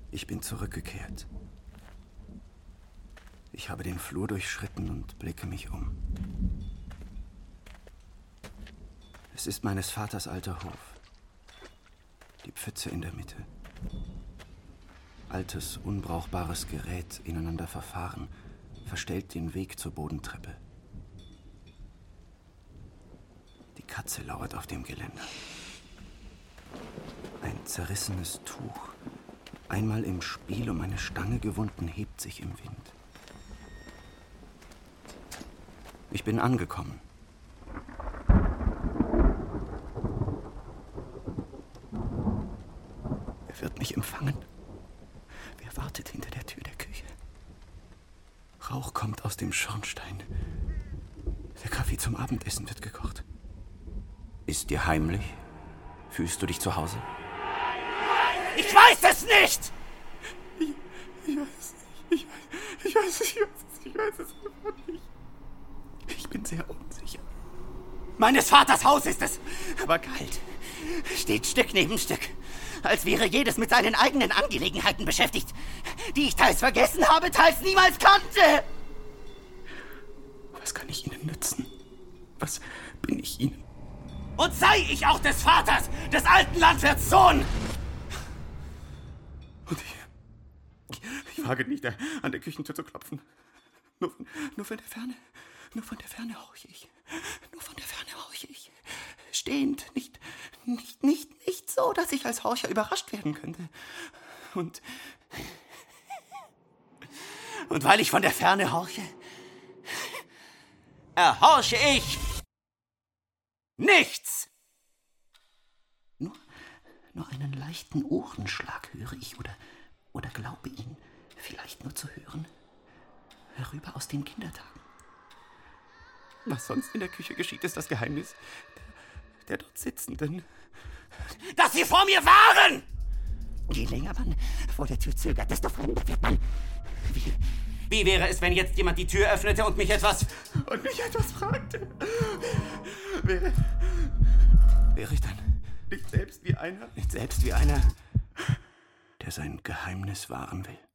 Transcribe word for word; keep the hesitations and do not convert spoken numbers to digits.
Ich bin zurückgekehrt. Ich habe den Flur durchschritten und blicke mich um. Es ist meines Vaters alter Hof. Die Pfütze in der Mitte. Altes, unbrauchbares Gerät, ineinander verfahren, verstellt den Weg zur Bodentreppe. Die Katze lauert auf dem Geländer. Ein zerrissenes Tuch, einmal im Spiel um eine Stange gewunden, hebt sich im Wind. Ich bin angekommen. Wer wird mich empfangen? Wer wartet hinter der Tür der Küche? Rauch kommt aus dem Schornstein. Der Kaffee zum Abendessen wird gekocht. Ist dir heimlich? Fühlst du dich zu Hause? Ich weiß es nicht! Ich, ich weiß es nicht. Ich weiß, ich weiß es. Ich weiß es einfach nicht. Ich bin sehr unsicher. Meines Vaters Haus ist es, aber kalt. Steht Stück neben Stück. Als wäre jedes mit seinen eigenen Angelegenheiten beschäftigt, die ich teils vergessen habe, teils niemals kannte. Was kann ich Ihnen nützen? Was bin ich Ihnen? Und sei ich auch des Vaters, des alten Landwirts Sohn! Und ich, ich wage nicht, an der Küchentür zu klopfen. Nur von, nur von der Ferne, nur von der Ferne horche ich. Nur von der Ferne horche ich. Stehend, nicht, nicht, nicht, nicht so, dass ich als Horcher überrascht werden könnte. Und... Und weil ich von der Ferne horche, erhorche ich nichts! Nur, nur einen leichten Ohrenschlag höre ich oder, oder glaube ihn vielleicht nur zu hören. Herüber aus den Kindertagen. Was sonst in der Küche geschieht, ist das Geheimnis der, der dort Sitzenden. Dass sie vor mir waren! Je länger man vor der Tür zögert, desto fremder wird man. Wie, Wie wäre es, wenn jetzt jemand die Tür öffnete und mich etwas... Und mich etwas fragte? Wäre... Wäre ich dann nicht selbst wie einer? Nicht selbst wie einer, der sein Geheimnis wahren will?